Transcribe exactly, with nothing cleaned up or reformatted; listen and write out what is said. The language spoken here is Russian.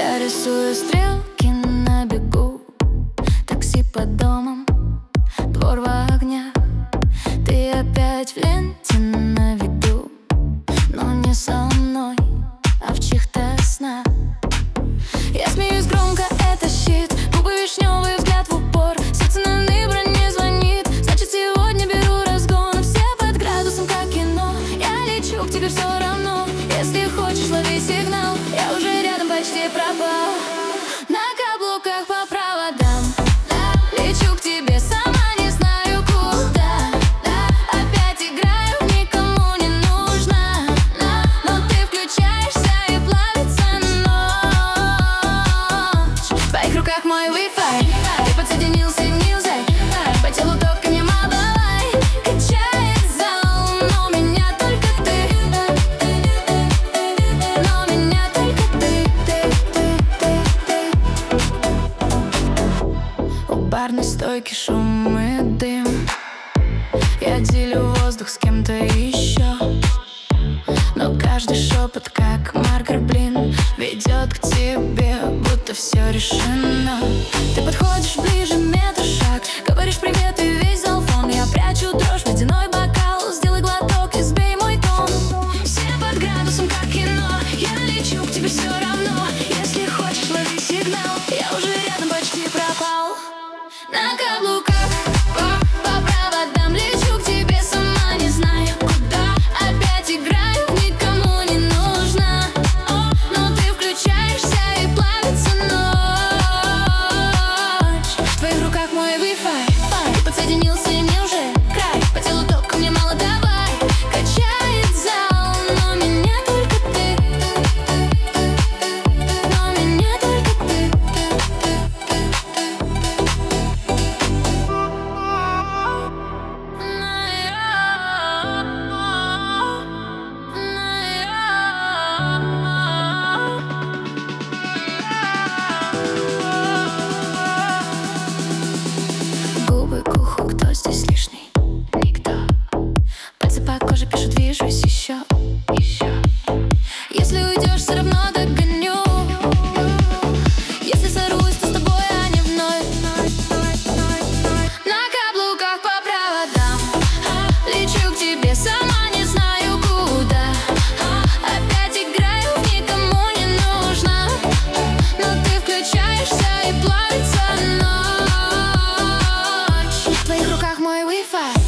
Я рисую стрелки на бегу, такси под домом, двор в огнях. Ты опять в ленте на виду, но не со мной, а в чьих-то снах. Я смеюсь громко, это щит, губы вишневые, взгляд в упор. Сердце на вибро не звонит, значит сегодня беру разгон. Все под градусом, как кино, я лечу к тебе все равно. Если хочешь, лови сигнал, я уже рядом, почти пропал. На каблуках по проводам лечу к тебе, сама не знаю куда. Опять играю, никому не нужна, но ты включаешься и плавится ночь. В твоих руках мой Wi-Fi, ты подсоединился нельзя. По телу ток не маловай, качает зал, но меня только ты, но меня только ты, ты, ты, ты, ты. У барной стойки шум и дым, я делю воздух с кем-то еще, но каждый шепот, как маркер, блин, ведет к тебе, будто все решено. Ты подходишь ближе, метр шаг, говоришь привет и весь зал фон. Я прячу дрожь в ледяной бокал, сделай глоток и сбей мой тон. Все под градусом, как кино, я лечу к тебе все равно. Если хочешь, лови сигнал, я уже рядом, почти пропал. На каблуках по, по проводам лечу к тебе, сама не знаю куда. Опять играю, никому не нужна, но ты включаешься и плавится ночь. В твоих руках мой Wi-Fi, ты подсоединился и мне уже край. По телу ток, мне мало давай, качает зал, но меня только ты, но меня только ты, губы к уху, кто здесь лишний? Никто. Пальцы по коже пишут, движусь еще, еще. Если уйдешь, все равно догоню. Если сорвусь, то с тобой, а не вновь. На каблуках по проводам лечу к тебе, сама не знаю куда. Опять играю, никому не нужна, но ты включаешься и плавится ночь. В твоих руках мой Wi-Fi.